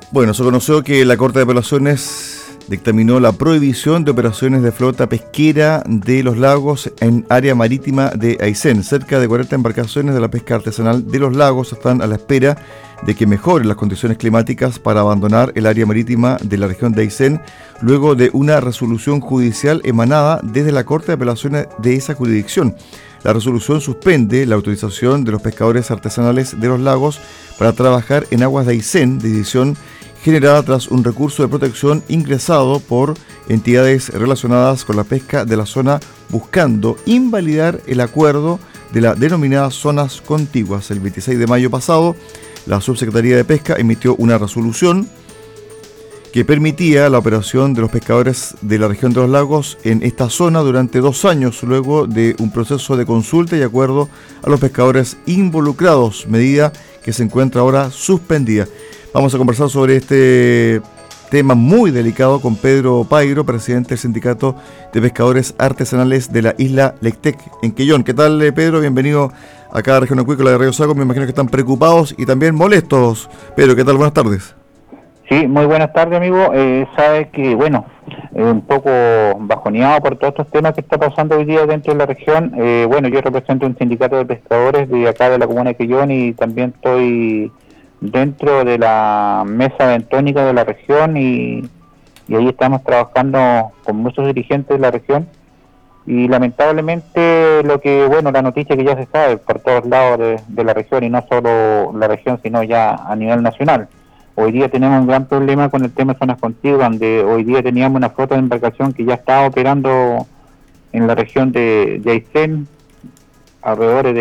Bueno, se conoció que la Corte de Apelaciones dictaminó la prohibición de operaciones de flota pesquera de los lagos en área marítima de Aysén. Cerca de 40 embarcaciones de la pesca artesanal de los lagos están a la espera de que mejoren las condiciones climáticas para abandonar el área marítima de la región de Aysén, luego de una resolución judicial emanada desde la Corte de Apelaciones de esa jurisdicción. La resolución suspende la autorización de los pescadores artesanales de los lagos para trabajar en aguas de Aysén, decisión generada tras un recurso de protección ingresado por entidades relacionadas con la pesca de la zona, buscando invalidar el acuerdo de las denominadas zonas contiguas. El 26 de mayo pasado, la Subsecretaría de Pesca emitió una resolución que permitía la operación de los pescadores de la región de los lagos en esta zona durante 2 años, luego de un proceso de consulta y acuerdo a los pescadores involucrados, medida que se encuentra ahora suspendida. Vamos a conversar sobre este tema muy delicado con Pedro Pairo, presidente del Sindicato de Pescadores Artesanales de la isla Lectec, en Quellón. ¿Qué tal, Pedro? Bienvenido acá a Región Acuícola de Radio Sago. Me imagino que están preocupados y también molestos. Pedro, ¿qué tal? Buenas tardes. Sí, muy buenas tardes, amigo. Sabe que, bueno, un poco bajoneado por todos estos temas que está pasando hoy día dentro de la región. Bueno, yo represento un sindicato de pescadores de acá de la comuna de Quellón y también estoy dentro de la mesa bentónica de la región y ahí estamos trabajando con muchos dirigentes de la región y lamentablemente la noticia que ya se sabe por todos lados de la región y no solo la región sino ya a nivel nacional. Hoy día tenemos un gran problema con el tema de zonas contiguas, donde hoy día teníamos una flota de embarcación que ya estaba operando en la región de Aysén, alrededor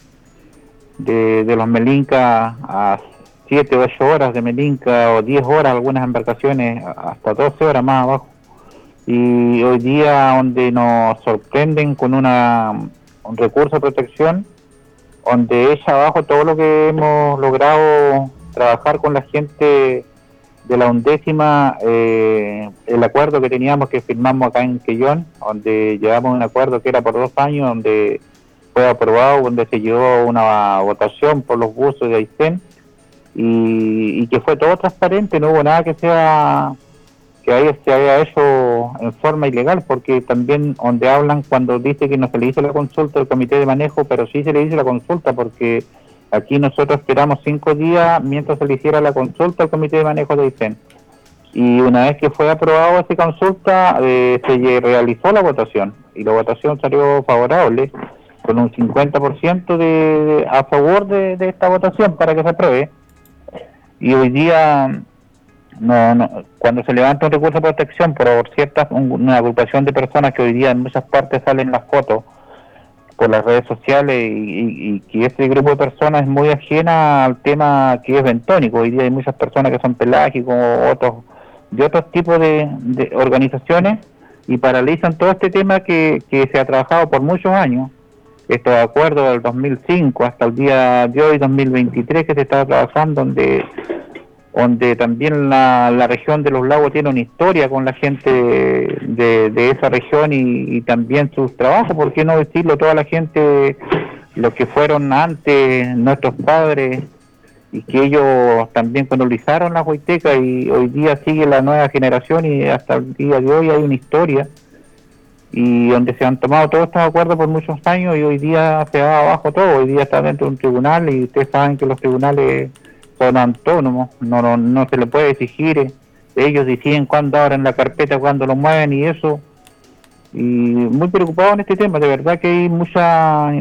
de los Melincas a 7 o 8 horas de Melinca o 10 horas, algunas embarcaciones hasta 12 horas más abajo. Y hoy día donde nos sorprenden con un recurso de protección, donde echa abajo todo lo que hemos logrado trabajar con la gente de la 11ª, el acuerdo que teníamos que firmamos acá en Quellón, donde llevamos un acuerdo que era por 2 años, donde fue aprobado, donde se llevó una votación por los buzos de Aysén, y que fue todo transparente, no hubo nada que se haya hecho en forma ilegal, porque también donde hablan cuando dice que no se le hizo la consulta al comité de manejo, pero sí se le hizo la consulta, porque aquí nosotros esperamos 5 días mientras se le hiciera la consulta al comité de manejo de Aysén, y una vez que fue aprobada esa consulta se realizó la votación, y la votación salió favorable con un 50% a favor de esta votación para que se apruebe. Y hoy día, cuando se levanta un recurso de protección por una agrupación de personas que hoy día en muchas partes salen las fotos por las redes sociales y que ese grupo de personas es muy ajena al tema que es bentónico. Hoy día hay muchas personas que son pelágicos de otros tipos de organizaciones y paralizan todo este tema que se ha trabajado por muchos años. Estos acuerdos del 2005 hasta el día de hoy, 2023, que se está trabajando, donde también la región de los lagos tiene una historia con la gente de esa región y también sus trabajos, ¿por qué no decirlo? Toda la gente, los que fueron antes, nuestros padres, y que ellos también colonizaron la Huayteca y hoy día sigue la nueva generación y hasta el día de hoy hay una historia y donde se han tomado todos estos acuerdos por muchos años y hoy día se va abajo todo, hoy día está dentro de un tribunal y ustedes saben que los tribunales son autónomos, no se le puede exigir, ellos deciden cuándo abren la carpeta, cuándo lo mueven y eso, y muy preocupado en este tema, de verdad que hay mucha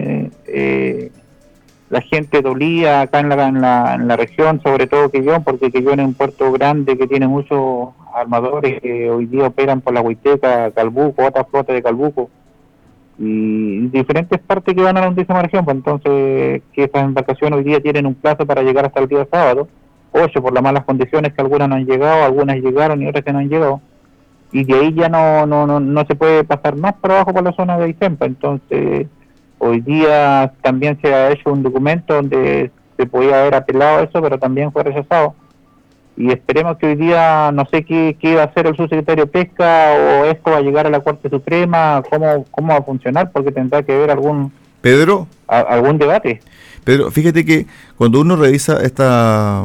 la gente dolía acá en la región, sobre todo Quellón, porque Quellón es un puerto grande que tiene muchos armadores que hoy día operan por la Huayteca, Calbuco, otra flota de Calbuco y diferentes partes que van a la 11ª región, pues entonces que esas embarcaciones hoy día tienen un plazo para llegar hasta el día sábado, 8 por las malas condiciones que algunas no han llegado, algunas llegaron y otras que no han llegado, y de ahí ya no se puede pasar más por abajo por la zona de Aysén. Entonces hoy día también se ha hecho un documento donde se podía haber apelado a eso, pero también fue rechazado. Y esperemos que hoy día, no sé qué va a hacer el subsecretario de Pesca o esto va a llegar a la Corte Suprema, cómo va a funcionar, porque tendrá que haber algún Pedro, algún debate. Pedro, fíjate que cuando uno revisa esta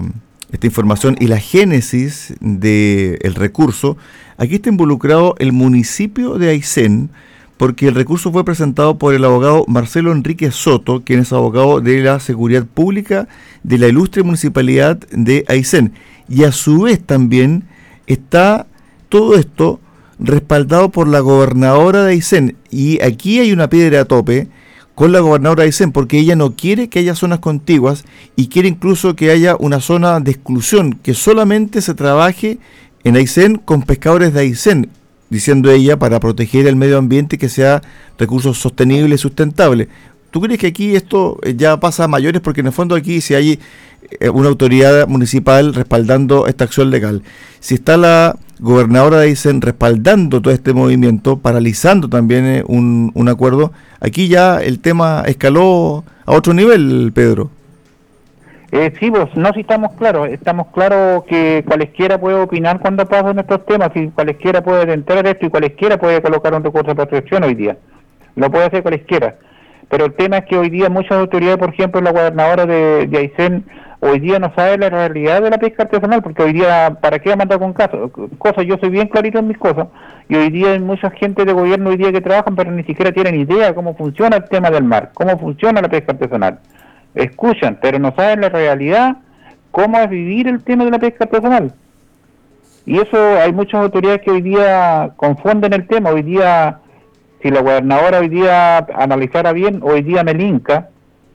esta información y la génesis del recurso, aquí está involucrado el municipio de Aysén, porque el recurso fue presentado por el abogado Marcelo Enrique Soto, quien es abogado de la Seguridad Pública de la ilustre municipalidad de Aysén. Y a su vez también está todo esto respaldado por la gobernadora de Aysén. Y aquí hay una piedra a tope con la gobernadora de Aysén, porque ella no quiere que haya zonas contiguas y quiere incluso que haya una zona de exclusión, que solamente se trabaje en Aysén con pescadores de Aysén, diciendo ella, para proteger el medio ambiente, que sea recursos sostenibles y sustentables. ¿Tú crees que aquí esto ya pasa a mayores? Porque en el fondo aquí, si hay una autoridad municipal respaldando esta acción legal, si está la gobernadora de Aysén respaldando todo este movimiento, paralizando también un acuerdo, aquí ya el tema escaló a otro nivel, Pedro. Sí, pues no, si estamos claros que cualesquiera puede opinar cuando pasan estos temas, y cualesquiera puede entrar esto y cualesquiera puede colocar un recurso de protección hoy día, lo puede hacer cualesquiera, pero el tema es que hoy día muchas autoridades, por ejemplo la gobernadora de Aysén, hoy día no sabe la realidad de la pesca artesanal, porque hoy día, ¿para qué mandar con cosas? Yo soy bien clarito en mis cosas, y hoy día hay mucha gente de gobierno hoy día que trabajan, pero ni siquiera tienen idea cómo funciona el tema del mar, cómo funciona la pesca artesanal. Escuchan, pero no saben la realidad, cómo es vivir el tema de la pesca artesanal. Y eso hay muchas autoridades que hoy día confunden el tema. Hoy día, si la gobernadora hoy día analizara bien, hoy día Melinca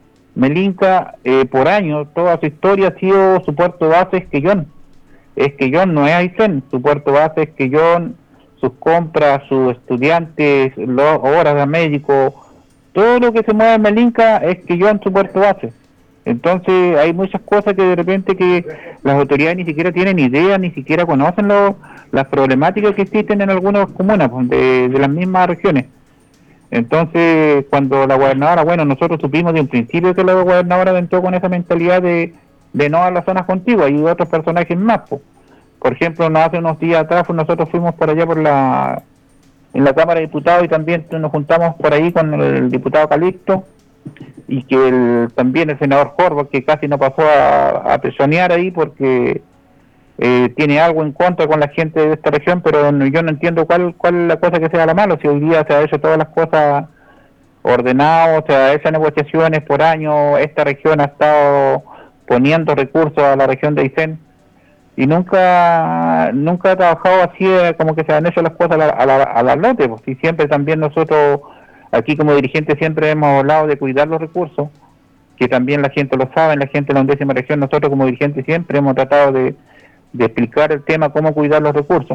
por años, toda su historia ha sido, su puerto base es Quellón, no es Aysén, su puerto base es Quellón, sus compras, sus estudiantes, las horas de médico, todo lo que se mueve en Melinca es Quellón, su puerto base. Entonces hay muchas cosas que de repente que las autoridades ni siquiera tienen idea, ni siquiera conocen las problemáticas que existen en algunas comunas de las mismas regiones. Entonces, cuando la gobernadora, bueno, nosotros supimos de un principio que la gobernadora entró con esa mentalidad de no a las zonas contiguas, y otros personajes más. Por ejemplo, hace unos días atrás nosotros fuimos por allá en la Cámara de Diputados, y también nos juntamos por ahí con el diputado Calixto, y que también el senador Jorbo, que casi no pasó a presionear ahí porque tiene algo en contra con la gente de esta región, pero yo no entiendo cuál es la cosa que sea la mala. Si hoy día se ha hecho todas las cosas ordenadas, se ha hecho negociaciones por año, esta región ha estado poniendo recursos a la región de Aysén, y nunca ha trabajado así, como que se han hecho las cosas a la lote, pues. Y siempre también nosotros aquí como dirigentes siempre hemos hablado de cuidar los recursos, que también la gente lo sabe, la gente de la 11ª región, nosotros como dirigentes siempre hemos tratado de explicar el tema, cómo cuidar los recursos.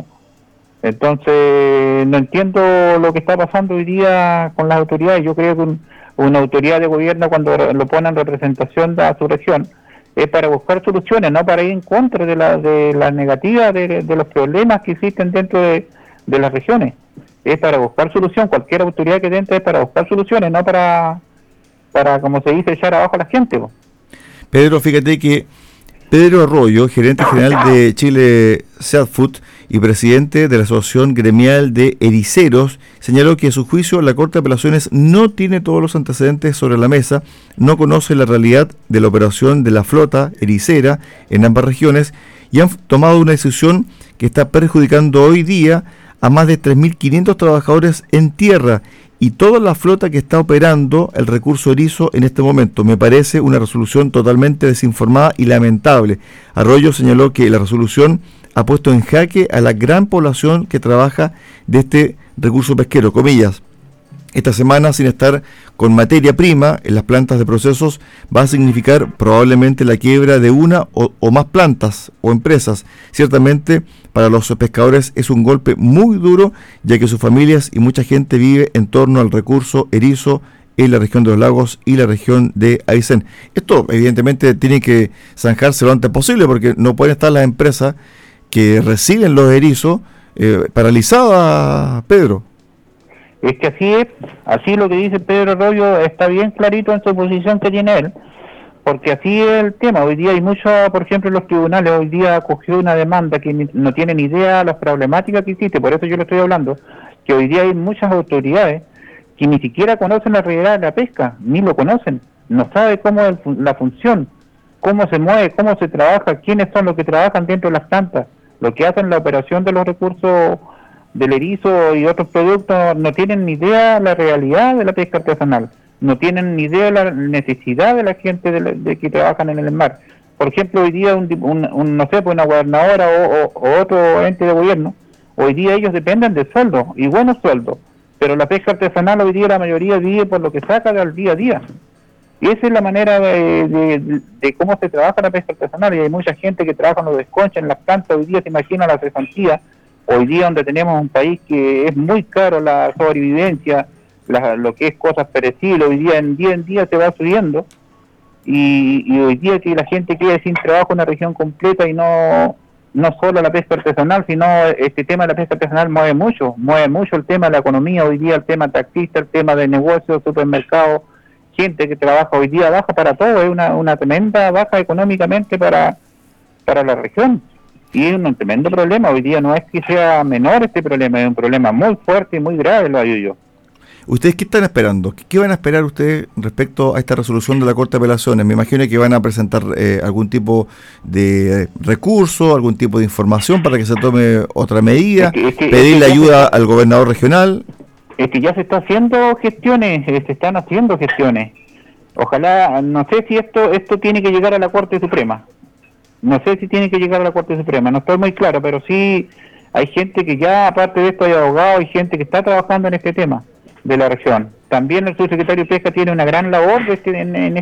Entonces no entiendo lo que está pasando hoy día con las autoridades. Yo creo que una autoridad de gobierno, cuando lo pone en representación de su región, es para buscar soluciones, no para ir en contra de la negativa de los problemas que existen dentro de las regiones. Es para buscar solución. Cualquier autoridad que entre es para buscar soluciones, no para como se dice, echar abajo a la gente. Pedro, fíjate que Pedro Arroyo, gerente general de Chile Seafood y presidente de la Asociación Gremial de Ericeros, señaló que a su juicio la Corte de Apelaciones no tiene todos los antecedentes sobre la mesa, no conoce la realidad de la operación de la flota ericera en ambas regiones y han tomado una decisión que está perjudicando hoy día a más de 3.500 trabajadores en tierra y toda la flota que está operando el recurso erizo en este momento. Me parece una resolución totalmente desinformada y lamentable. Arroyo señaló que la resolución ha puesto en jaque a la gran población que trabaja de este recurso pesquero, comillas. Esta semana, sin estar con materia prima en las plantas de procesos, va a significar probablemente la quiebra de una o más plantas o empresas. Ciertamente, para los pescadores es un golpe muy duro, ya que sus familias y mucha gente vive en torno al recurso erizo en la región de los lagos y la región de Aysén. Esto, evidentemente, tiene que zanjarse lo antes posible, porque no pueden estar las empresas que reciben los erizos paralizadas, Pedro. Es que así lo que dice Pedro Arroyo está bien clarito en su posición que tiene él, porque así es el tema. Hoy día hay mucho, por ejemplo, en los tribunales, hoy día cogió una demanda que no tienen idea de las problemáticas que existe, por eso yo le estoy hablando, que hoy día hay muchas autoridades que ni siquiera conocen la realidad de la pesca, ni lo conocen, no saben cómo es la función, cómo se mueve, cómo se trabaja, quiénes son los que trabajan dentro de las plantas, los que hacen la operación de los recursos del erizo y otros productos, no tienen ni idea de la realidad de la pesca artesanal, no tienen ni idea de la necesidad de la gente de que trabajan en el mar. Por ejemplo, hoy día no sé, pues una gobernadora o otro ente de gobierno, hoy día ellos dependen de sueldos, y buenos sueldos, pero la pesca artesanal hoy día la mayoría vive por lo que saca del día a día. Y esa es la manera de cómo se trabaja la pesca artesanal, y hay mucha gente que trabaja en los desconches, en las plantas. Hoy día se imagina la cesantía, hoy día donde tenemos un país que es muy caro la sobrevivencia, lo que es cosas perecibles, hoy día en día se va subiendo, y hoy día que la gente quede sin trabajo en una región completa, y no solo la pesca artesanal, sino este tema de la pesca artesanal mueve mucho el tema de la economía, hoy día el tema taxista, el tema de negocios, supermercados, gente que trabaja hoy día baja para todo, es una tremenda baja económicamente para la región, y es un tremendo problema. Hoy día no es que sea menor este problema, es un problema muy fuerte y muy grave, lo digo yo. ¿Ustedes qué están esperando? ¿Qué van a esperar ustedes respecto a esta resolución de la Corte de Apelaciones? Me imagino que van a presentar algún tipo de recurso, algún tipo de información para que se tome otra medida, pedirle ayuda al gobernador regional. Es que ya se está haciendo gestiones, se están haciendo gestiones. Ojalá, no sé si esto tiene que llegar a la Corte Suprema. No sé si tiene que llegar a la Corte Suprema, no estoy muy claro, pero sí hay gente que ya, aparte de esto, hay abogados, hay gente que está trabajando en este tema de la región. También el subsecretario de Pesca tiene una gran labor en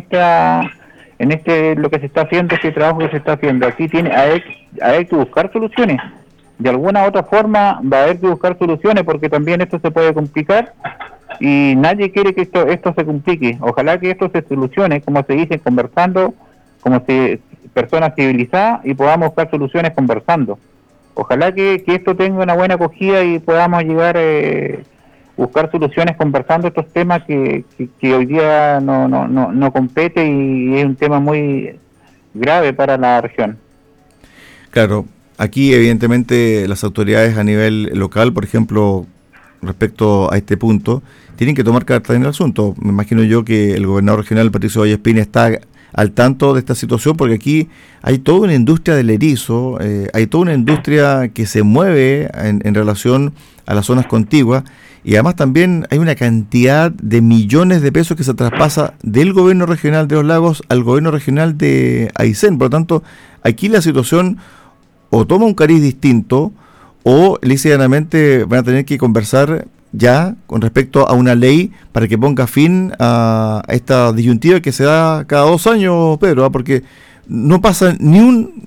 lo que se está haciendo, este trabajo que se está haciendo. Aquí hay que buscar soluciones. De alguna u otra forma va a haber que buscar soluciones, porque también esto se puede complicar y nadie quiere que esto se complique. Ojalá que esto se solucione, como se dice, conversando, personas civilizadas, y podamos buscar soluciones conversando. Ojalá que esto tenga una buena acogida y podamos llegar buscar soluciones conversando estos temas que hoy día no compete, y es un tema muy grave para la región. Claro, aquí evidentemente las autoridades a nivel local, por ejemplo, respecto a este punto, tienen que tomar cartas en el asunto. Me imagino yo que el gobernador regional, Patricio Vallespina, está al tanto de esta situación, porque aquí hay toda una industria del erizo, hay toda una industria que se mueve en relación a las zonas contiguas, y además también hay una cantidad de millones de pesos que se traspasa del gobierno regional de Los Lagos al gobierno regional de Aysén. Por lo tanto, aquí la situación o toma un cariz distinto, o lícitamente van a tener que conversar ya con respecto a una ley para que ponga fin a esta disyuntiva que se da cada 2 años, Pedro, porque no pasa ni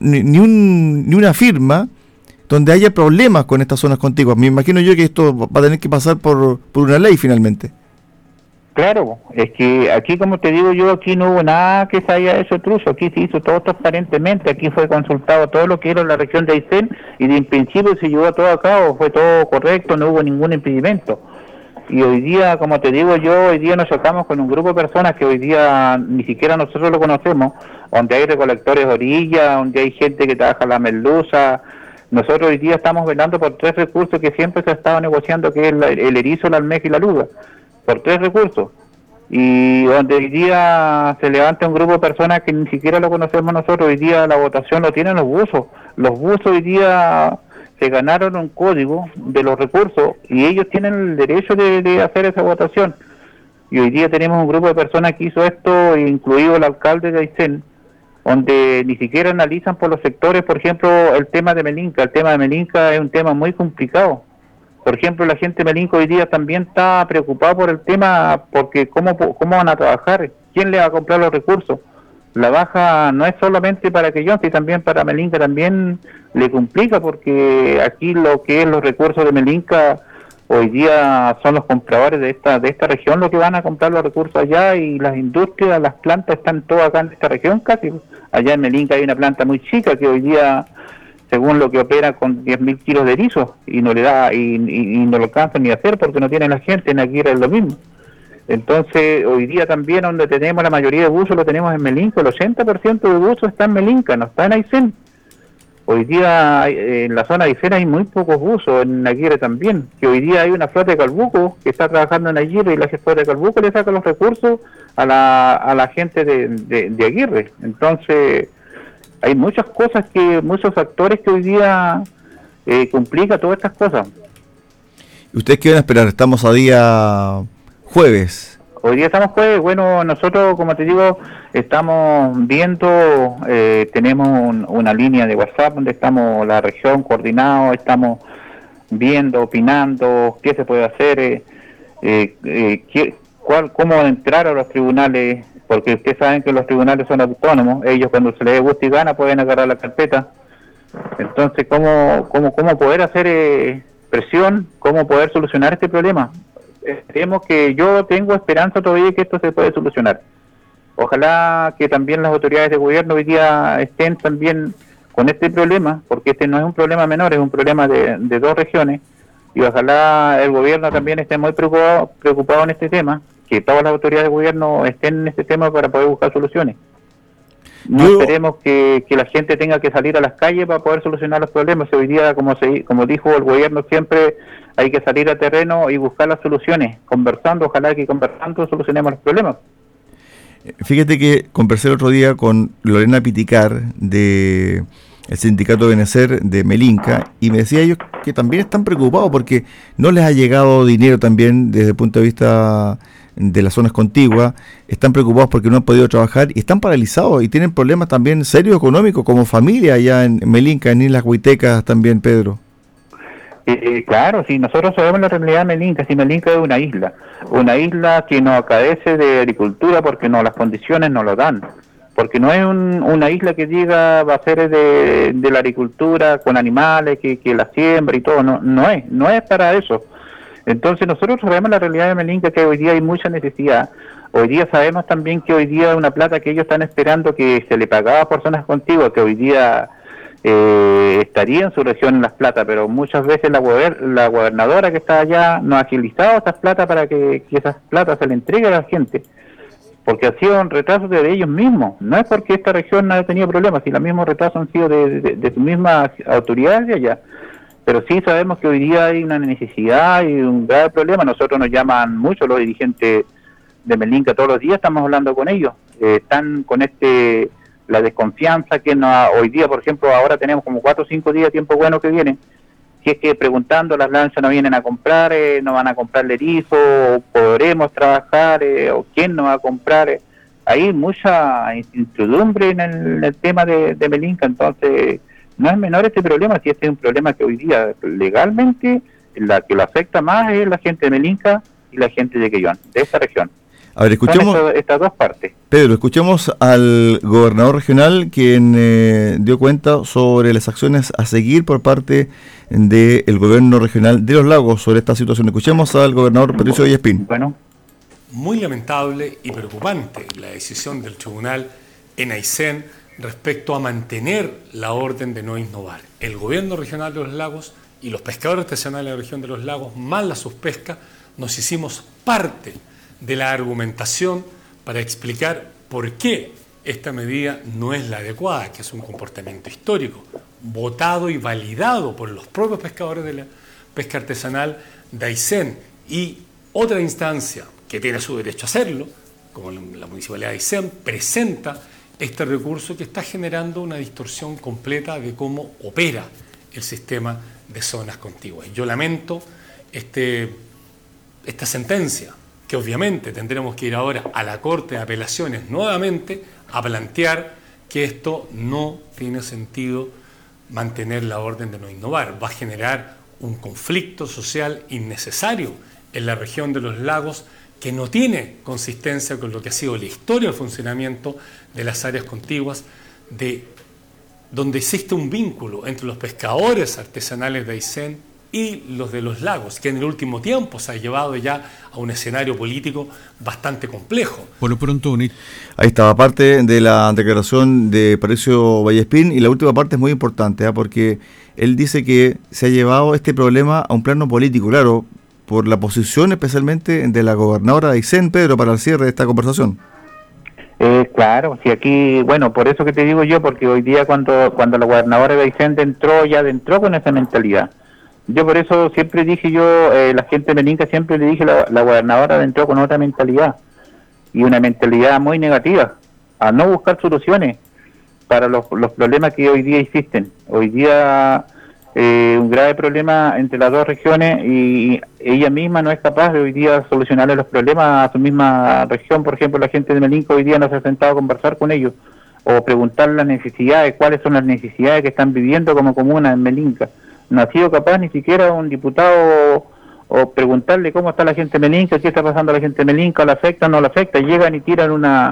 una firma donde haya problemas con estas zonas contiguas. Me imagino yo que esto va a tener que pasar por una ley finalmente. Claro, es que aquí, como te digo yo, aquí no hubo nada que se haya hecho trucho, aquí se hizo todo transparentemente, aquí fue consultado todo lo que era la región de Aysén, y de en principio se llevó todo a cabo, fue todo correcto, no hubo ningún impedimento. Y hoy día, como te digo yo, hoy día nos chocamos con un grupo de personas que hoy día ni siquiera nosotros lo conocemos, donde hay recolectores de orilla, donde hay gente que trabaja la merluza. Nosotros hoy día estamos velando por 3 recursos que siempre se ha estado negociando, que es el erizo, la almeja y la luga, por 3 recursos, y donde hoy día se levanta un grupo de personas que ni siquiera lo conocemos nosotros. Hoy día la votación lo tienen los buzos hoy día se ganaron un código de los recursos, y ellos tienen el derecho de hacer esa votación, y hoy día tenemos un grupo de personas que hizo esto, incluido el alcalde de Aysén, donde ni siquiera analizan por los sectores. Por ejemplo, el tema de Melinca es un tema muy complicado. Por ejemplo, la gente de Melinca hoy día también está preocupada por el tema, porque cómo van a trabajar, quién le va a comprar los recursos. La baja no es solamente para Quellón, sino también para Melinca también le complica, porque aquí lo que es los recursos de Melinca hoy día son los compradores de esta región los que van a comprar los recursos allá, y las industrias, las plantas están todas acá en esta región casi. Allá en Melinca hay una planta muy chica que hoy día, según lo que opera, con 10.000 kilos de erizo, y no le da y no lo alcanza ni a hacer porque no tiene la gente. En Aguirre es lo mismo. Entonces hoy día también, donde tenemos la mayoría de buzos, lo tenemos en Melinca. El 80% de buzos está en Melinca, no está en Aysén. Hoy día en la zona de Aysén hay muy pocos buzos, en Aguirre también, que hoy día hay una flota de calbucos que está trabajando en Aguirre y la flota de calbucos le saca los recursos a la gente de Aguirre. Entonces hay muchas cosas, muchos factores que hoy día complican todas estas cosas. ¿Y ustedes qué van a esperar? Estamos a día jueves. Hoy día estamos jueves, bueno, nosotros, como te digo, estamos viendo, tenemos una línea de WhatsApp donde estamos la región coordinados, estamos viendo, opinando, qué se puede hacer, cómo entrar a los tribunales, porque ustedes saben que los tribunales son autónomos, ellos cuando se les gusta y gana pueden agarrar la carpeta. Entonces, ¿cómo poder hacer presión, cómo poder solucionar este problema? Esperemos que yo tengo esperanza todavía que esto se puede solucionar. Ojalá que también las autoridades de gobierno hoy día estén también con este problema, porque este no es un problema menor, es un problema de dos regiones, y ojalá el gobierno también esté muy preocupado en este tema, que todas las autoridades de gobierno estén en este tema para poder buscar soluciones. No esperemos que la gente tenga que salir a las calles para poder solucionar los problemas. Hoy día, como dijo el gobierno, siempre hay que salir a terreno y buscar las soluciones, conversando, ojalá que conversando solucionemos los problemas. Fíjate que conversé el otro día con Lorena Piticar de el sindicato Benecer de Melinca y me decía ellos que también están preocupados porque no les ha llegado dinero también desde el punto de vista de las zonas contiguas, están preocupados porque no han podido trabajar y están paralizados y tienen problemas también serios económicos como familia allá en Melinca, en Islas Huitecas también, Pedro. Claro, si nosotros sabemos la realidad de Melinca, si Melinca es una isla que no carece de agricultura porque las condiciones no lo dan, porque no es una isla que diga va a ser de la agricultura con animales, que la siembra y todo, no es para eso. Entonces nosotros sabemos la realidad de Melinca, que hoy día hay mucha necesidad. Hoy día sabemos también que hoy día una plata que ellos están esperando que se le pagaba por zonas contiguas, que hoy día estaría en su región en las plata, pero muchas veces la gobernadora que está allá no ha agilizado estas plata para que esas platas se le entreguen a la gente, porque ha sido un retraso de ellos mismos. No es porque esta región no haya tenido problemas, si los mismos retrasos han sido de sus mismas autoridades de allá. Pero sí sabemos que hoy día hay una necesidad y un grave problema. Nosotros nos llaman mucho los dirigentes de Melinca todos los días, estamos hablando con ellos. Están con la desconfianza que hoy día, por ejemplo, ahora tenemos como 4 o 5 días, tiempo bueno que viene. Si es que preguntando, las lanchas no vienen a comprar, no van a comprar erizo, podremos trabajar, o quién nos va a comprar. Hay mucha incertidumbre en el tema de Melinca, entonces no es menor este problema, si este es un problema que hoy día legalmente la que lo afecta más es la gente de Melinca y la gente de Quellón, de esta región. A ver, escuchemos estas dos partes. Pedro, escuchemos al gobernador regional quien dio cuenta sobre las acciones a seguir por parte del gobierno regional de Los Lagos sobre esta situación. Escuchemos al gobernador Patricio Villespín. Bueno, muy lamentable y preocupante la decisión del tribunal en Aysén respecto a mantener la orden de no innovar. El gobierno regional de Los Lagos y los pescadores artesanales de la región de Los Lagos, más la Suspesca, nos hicimos parte de la argumentación para explicar por qué esta medida no es la adecuada, que es un comportamiento histórico, votado y validado por los propios pescadores de la pesca artesanal de Aysén y otra instancia que tiene su derecho a hacerlo, como la Municipalidad de Aysén, presenta este recurso que está generando una distorsión completa de cómo opera el sistema de zonas contiguas. Yo lamento esta sentencia, que obviamente tendremos que ir ahora a la Corte de Apelaciones nuevamente a plantear que esto no tiene sentido mantener la orden de no innovar. Va a generar un conflicto social innecesario en la región de Los Lagos que no tiene consistencia con lo que ha sido la historia del funcionamiento de las áreas contiguas, donde existe un vínculo entre los pescadores artesanales de Aysén y los de Los Lagos, que en el último tiempo se ha llevado ya a un escenario político bastante complejo. Por lo pronto, ahí estaba parte de la declaración de Patricio Villespín, y la última parte es muy importante, porque él dice que se ha llevado este problema a un plano político, claro, por la posición especialmente de la gobernadora de Aysén, Pedro, para el cierre de esta conversación. Claro, si aquí, bueno, por eso que te digo yo, porque hoy día cuando la gobernadora de Aysén entró con esa mentalidad. Yo por eso siempre dije la gente de Melinca siempre le dije, la gobernadora entró con otra mentalidad, y una mentalidad muy negativa, a no buscar soluciones para los problemas que hoy día existen. Hoy día un grave problema entre las dos regiones, y ella misma no es capaz de hoy día solucionarle los problemas a su misma región. Por ejemplo, la gente de Melinca hoy día no se ha sentado a conversar con ellos o preguntar las necesidades, cuáles son las necesidades que están viviendo como comuna en Melinca. No ha sido capaz ni siquiera un diputado o preguntarle cómo está la gente de Melinca, qué está pasando a la gente de Melinca, la afecta o no la afecta. Llegan y tiran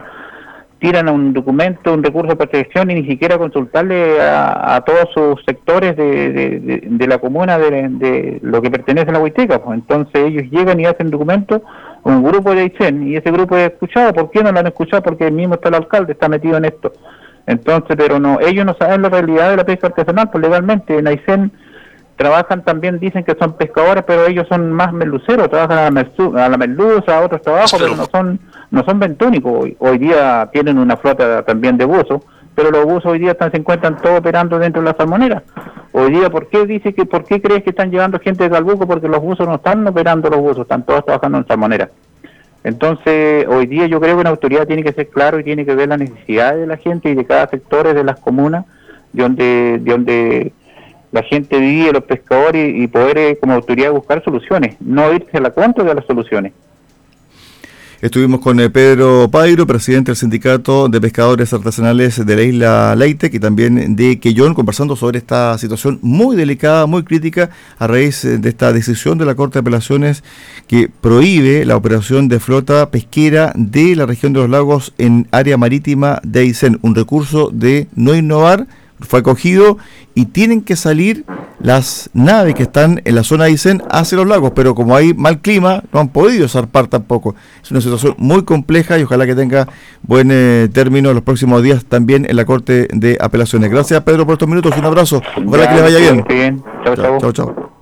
un documento, un recurso de protección, y ni siquiera consultarle a todos sus sectores de la comuna, de lo que pertenece a la Huayteca. Pues entonces ellos llegan y hacen documentos, un grupo de Aysén, y ese grupo es escuchado. ¿Por qué no lo han escuchado? Porque el mismo está el alcalde, está metido en esto. Entonces, pero no, ellos no saben la realidad de la pesca artesanal. Pues legalmente en Aysén trabajan también, dicen que son pescadores, pero ellos son más merluceros, trabajan a la merluza, a otros trabajos, pero no son bentónicos. Hoy día tienen una flota también de buzos, pero los buzos hoy día se encuentran todos operando dentro de la salmonera. Hoy día, ¿por qué crees que están llevando gente de Calbuco? Porque los buzos no están operando los buzos, están todos trabajando en salmonera. Entonces, hoy día yo creo que una autoridad tiene que ser claro y tiene que ver las necesidades de la gente y de cada sector de las comunas, de donde la gente vive, los pescadores, y poder como autoridad buscar soluciones, no irse a la contra de las soluciones. Estuvimos con Pedro Pairo, presidente del Sindicato de Pescadores Artesanales de la isla Leyte, y también de Quellón, conversando sobre esta situación muy delicada, muy crítica, a raíz de esta decisión de la Corte de Apelaciones que prohíbe la operación de flota pesquera de la región de los lagos en área marítima de Aysén. Un recurso de no innovar fue acogido, y tienen que salir las naves que están en la zona de Aysén hacia los lagos, pero como hay mal clima, no han podido zarpar tampoco. Es una situación muy compleja, y ojalá que tenga buen término en los próximos días también en la Corte de Apelaciones. Gracias, Pedro, por estos minutos. Un abrazo. Ojalá que les vaya bien. Chao. Chao.